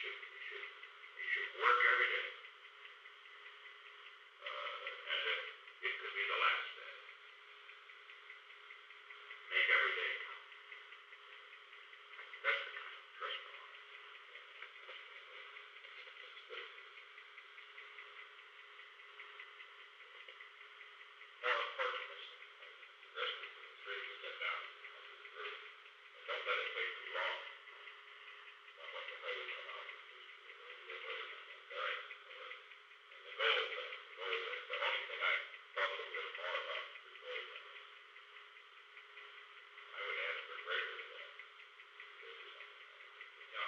we should work every day as if it could be the last day. Make every day count. That's the kind of trust I want. More important is the rest of the three you get down through. And don't let it take too long. Not what the hell you come out with. Just get ready on that. All right. And the goal thing. The only thing I thought a little bit more about before I would ask for greater to that. Yeah.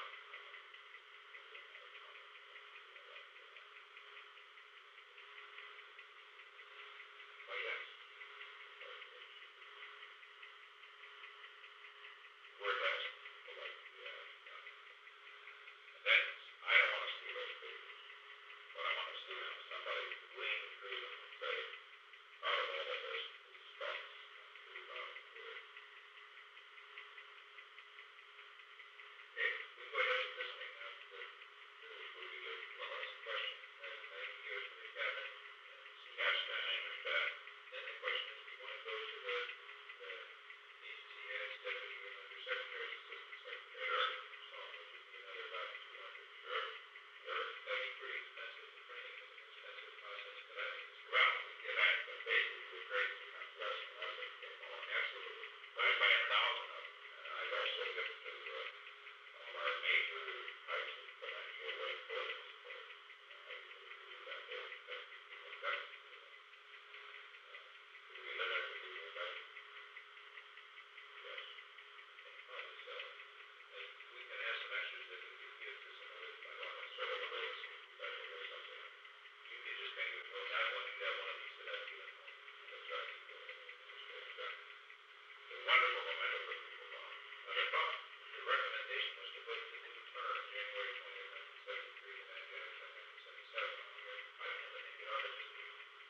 Oh yes. Word ask. Like, yeah. And then I don't want to see those papers. What I want to see is somebody lean through them and say, out of all of this, these thoughts, move out here. Okay, we go ahead with this thing now. We'll do the last question. Thank you for the cabinet. Yes, I understand. Then the question is, do you want to go to the agency heads, deputy and undersecretaries, assistant secretaries, so on, which would be another about 200. Sure. Sure. That'd be pretty expensive. The training is an expensive process, but I think it's well, we get that, but basically the training becomes less and less as you get more. Absolutely. I've got 1,000 of them. I've also given to all our major types of financial political support. I do that there. Do we limit it to people that? Yes. Probably so. And we can ask some extras that we could give to some other, I don't know, sort of a little special or something. You could just maybe throw out one, you got one of these that I've given home. That's right. The wonderful momentum that people found. And I thought the recommendation was to put the new term, January 20th, 1973 to January 20th, 1977 on here. I don't know, I think it ought to just be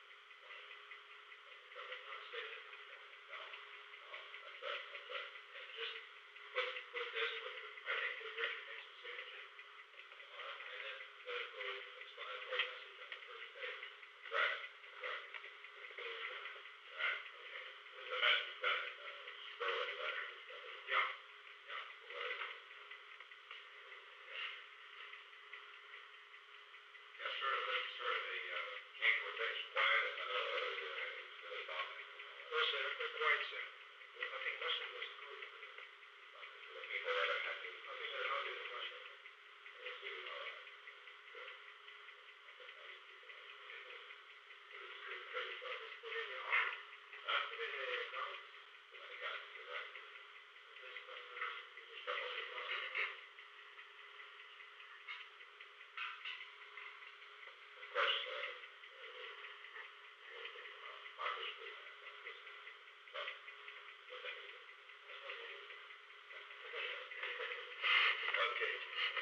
not stated. No, that's right. And just put this with, I think put Richard Nixon's signature on it, and then the little explanatory message on the first page. Right. Right. Okay. The message got it. Sterling got it. Yeah. Yeah, sort of a keep where things quiet and none of the doing anything really talking. Well, sir, they're quiet, sir. I think most of us agree. The people that are happy. I think they're happy with most of them. We'll see. All right. Good. Put in your office. Huh? Put in your account. I got it. You're right. There's a couple of Of course, Congress couldn't act like this. So, what they do. Okay.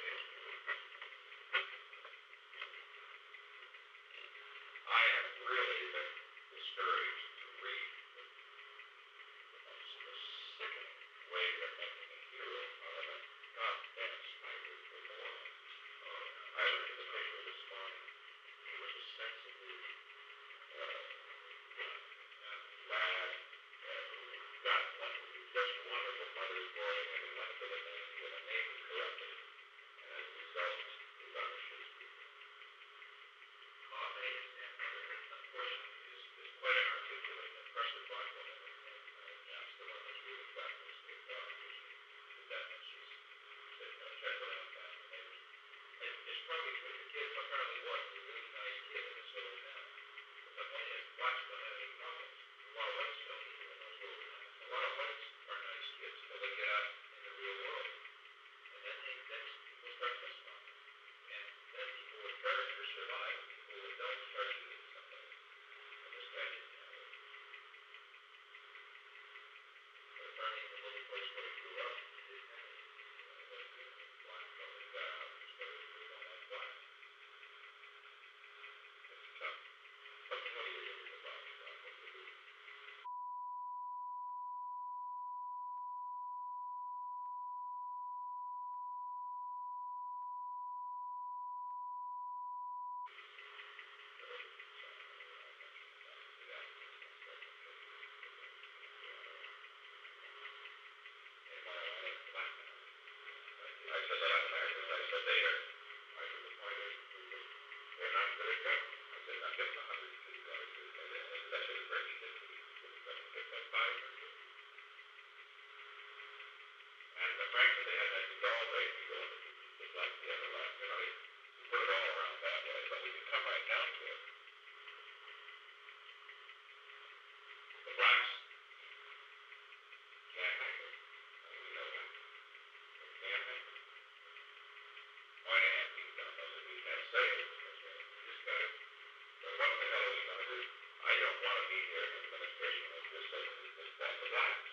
I have really been discouraged to read the most sickening way they're making a hero out of a goddamn sniper for war. I looked at the paper this morning. He was ostensibly lad who got one just wonderful mother's boy, and he went to the Navy, and the Navy corrupted him. And as a result, he vanishes people. Unfortunately, is quite an articulate and impressive black woman, and she's the one that's really gotten this kicked off. The deafness is, check around family neighbors. It's probably true. The kid apparently was a really nice kid in this little town. But the point is, blacks don't have any problems. A lot of whites don't either in those little towns. A lot of whites are nice kids till they get out in the real world. And then people start misspelling. And then people with character survive. People who don't start shooting somebody. And this guy didn't have it. But apparently in the little place where he grew up, he didn't have it. Black fellas got out and discovered people don't like blacks. go. I said, now give him $150 for the play. I said, I should have break it to you. Get that $5 or $2. And frankly, they had that all day to go just like the other last. You know, you put it all around that way. But when you come right down to it, the blacks can't hang it. We know that. They can't hang it. Why can't we? Don't know that we can't say it. We just got it. But what the hell are we going to do? I don't want to be here in an administration that just says it's fault the blacks.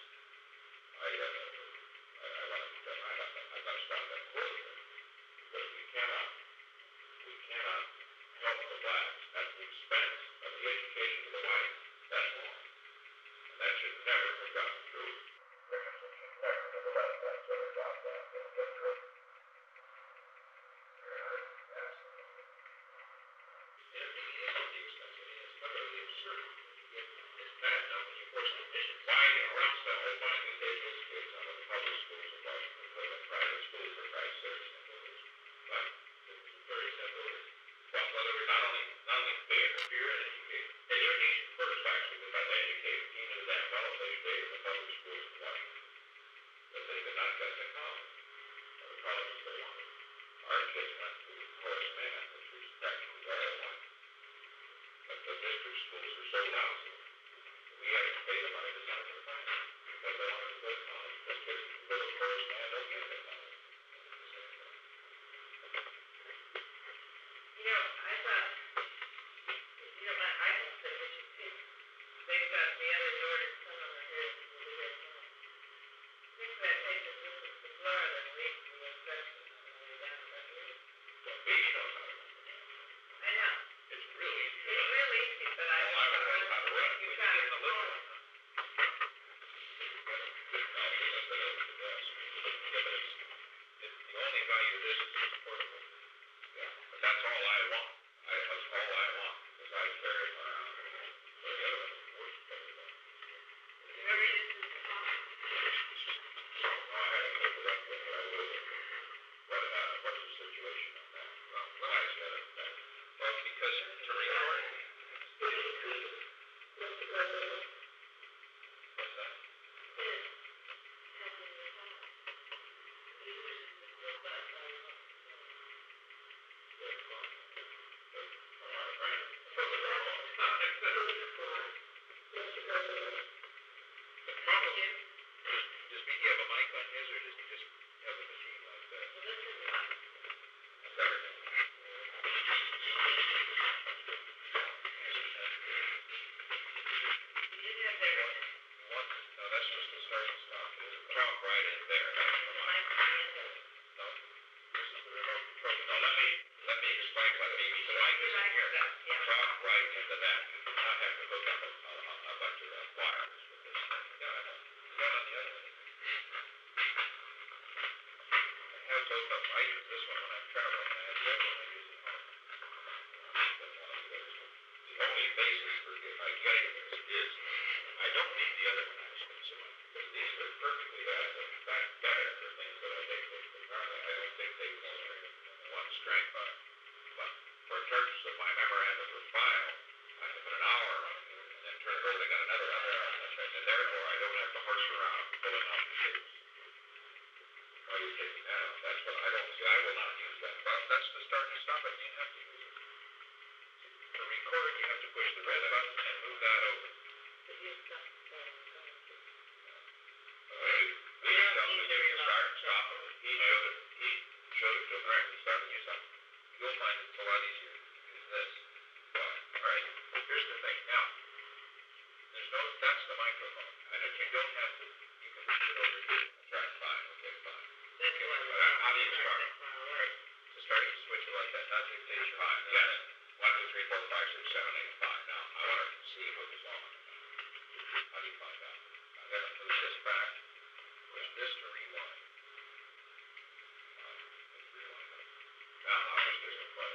I want to be done right. I'm going to stop that closure because we cannot help the blacks at the expense of the education of the whites. That's wrong. And that should never have gotten through. Richardson should never have let that sort of drop that get through. Yes. It is at the expense. I mean, it's utterly absurd. It's bad enough when you force admissions. Why Rumsfeld is finding his kids out of the public schools in Washington, put them in private schools for Christ's sake. But it's very simple. Well, in other words, not only pay it, fear and educate. Education first, actually, we've got to educate. He knew damn well if they stayed in the public schools in Washington, that they could not get to college, or the colleges they wanted. Our kids went to Horace Mann, which was technically where I went. But the district schools are so lousy, we had to pay the money to send them to private because they wanted to go to college. Those kids who go to Horace Mann don't get to college. You know, I thought, you know, I consider Richard too. They've got the other Jordan son over here with the red hat. I think that takes us to Florida and leaves the inspection on the way down, doesn't it? Well, baby knows how to run the man. I know. It's real easy. It's real easy, but I All I want to know is how to run it. You've When got you get in it the little going. one. I'll be left it over to desk. Yeah, but the only value of this is it's portable. Yeah, but that's all I want. That's all I want because I carry it around. So the other one is worse portable. Remember this is the top? No, I haven't looked it up yet, but I will. What's the situation on that? Well, why is that? Well, because to record. What's that? The problem is he have a mic on his, or does he just have a machine like that? Well, this is the top. That's everything. You didn't have everything. No, that's just the start and stop. There's a talk right in there. That's the The mic. mic at the end of it. No, this is the remote control. No, let me explain what the mic is in here. Yeah. Talk right into that. You do not have to hook up a bunch of wires with this thing. Yeah, I know. You don't on the other one either. I have both of them. I use this one when I'm traveling, and I have the other one I use at home. The only basis for getting this is I don't need the other one actually so much because these are perfectly adequate. In fact, better for things that I think that I don't think they more than one strength on it. But for purposes of my memorandum for file, I can put an hour on it and then turn it over. They got another hour on it, and therefore I don't have to horse around pulling out the shapes. Why are you taking that off? That's what I don't see. I will not use that. Well, that's the start and stop it, and you have to use it. To record, you have to push the red button and move that over. Please tell me you start and stop it. He showed it to him right when he started yourself. You'll find it's a lot easier to use this. Well, all right. Here's the thing. Now, that's the microphone. And if you don't have to, you can put it over here. That's right. Fine. Okay, fine. That's what How do you start? To start, you switch it like that. Not dictation. Fine. Yes. 1, 2, 3, 4, 5, 6, 7, 8, 5. Now, I want to see what is on. How do you find out? I'm going to move this back. Push this to rewind. Rewind. Now, I'll push this to play.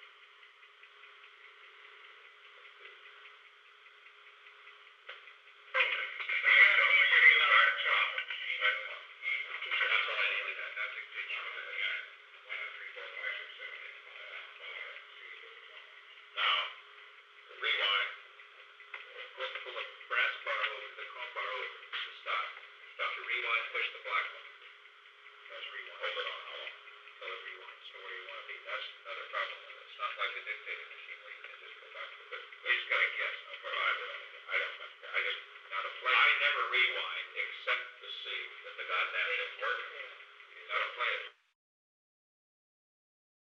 That's all I needed. That dictation. 1, 2, 3, 4, 5, 6, 7, 8, 5. Now, the rewind, pull the brass bar over, the chrome bar over to stop. Stop the rewind, push the black one. Press rewind. Hold it on, how long? Till it rewinds to where you want to be. That's another problem with it. It's not like a dictating machine where you can just go back to it. You just gotta guess. But I don't know. I just, now to play. I never rewind except to see that the goddamn thing's working. You gotta play it.